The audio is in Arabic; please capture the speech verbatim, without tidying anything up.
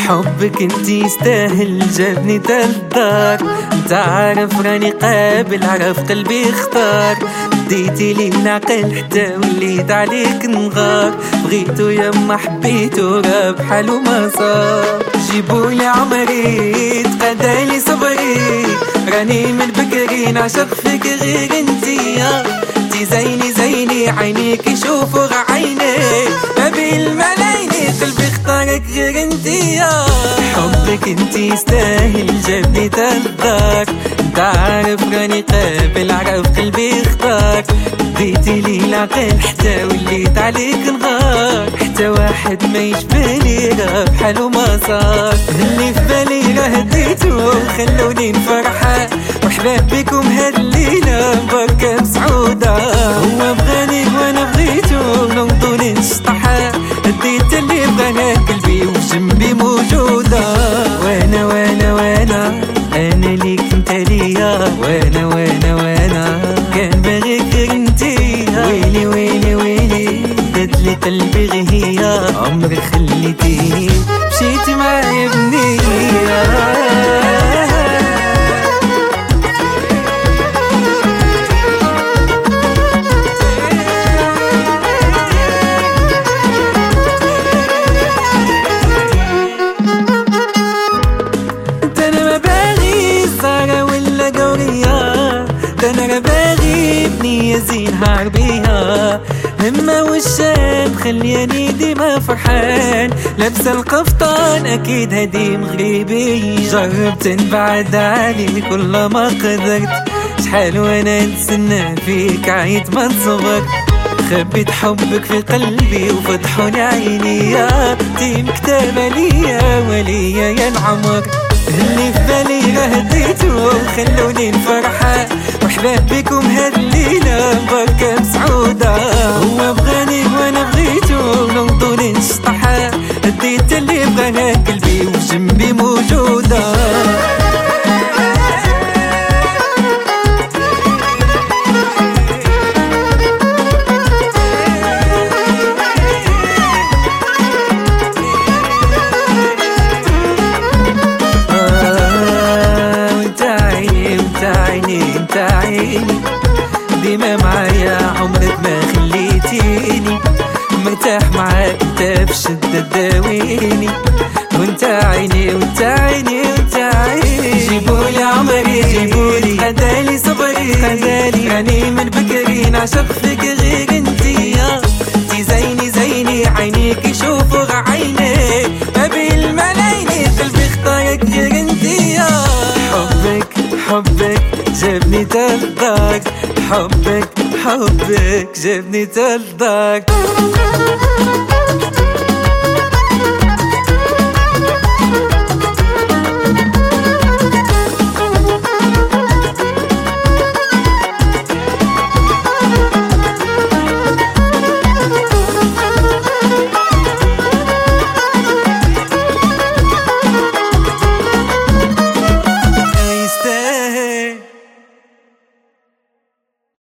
حبك انتي يستاهل جابني تلدار. انت عارف راني قابل، عرف قلبي اختار. ديتي لي العقل حتى وليت عليك نغار. بغيتو يما حبيتو راه بحالو ما صار. جيبولي عمري تقدالي صبري، راني من بكري نعشق فيك غير انتيا. انتي زيني زيني عينيك يشوفوا غا عيني، ابي الملايني قلبي اختارك غير انتيا. حبك انتي يستاهل جابني تلدار. انت عارف راني قابل، عرف قلبي اختار. ديتي لي العقل حتى وليت عليك نغار. حتى واحد ما يشبهلي راه بحالو ما صار. اللي في بالي راه ديتو خلوني نفرحه، وحباب بكم هاد الليله بركه مسعوده. هو بغاني وانا بغيتو نوضوني نشطحه. ديت اللي بغاها قلبي وجنبي موجوده. وانا وانا وانا انا ليك انت ليا. وانا وانا وانا كان باغيك غير انتيا. ويلي ويلي ويلي داتلي قلبي غير هي. عمرك خليتيني مشيتي معايا بنية. انا باغي بنية زينها عربية، همة والشان خلياني ديما فرحان. لابسة القفطان اكيد هدي مغربي. جربت نبعد عليك كل ما قدرت، شحال وانا نتسنى فيك عيت ما نصبر. خبيت حبك في قلبي وفتحوني عيني، تي مكتابة ليا وليا يا العمر. اللي في بالي راه ديتو خلوني نفرحه، وحباب بكم هاد الليله بركه مسعوده. هو بغاني وانا بغيتو نوضوني نشطحه. ديت اللي بغاها قلبي وجنبي موجوده. انت عيني ديما معايا، عمرك ما خليتيني. مرتاح معاك انت بشدة تداويني. وانت عيني وانت عيني وانت عيني. جيبولي عمري جيبولي قدالي صبري قدالي. راني من بكري نعشق فيك غير انتيا. انتي زيني زيني عينيك يشوفوا غا عيني، ابي الملايني قلبي اختارك غير انتيا. حبك حبك جابني تلدار. حبك حبك جابني تلدار.